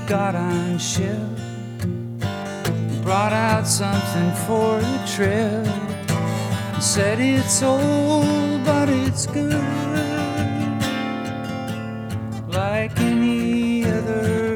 got on ship, brought out something for the trip. Said it's old, but it's good, like any other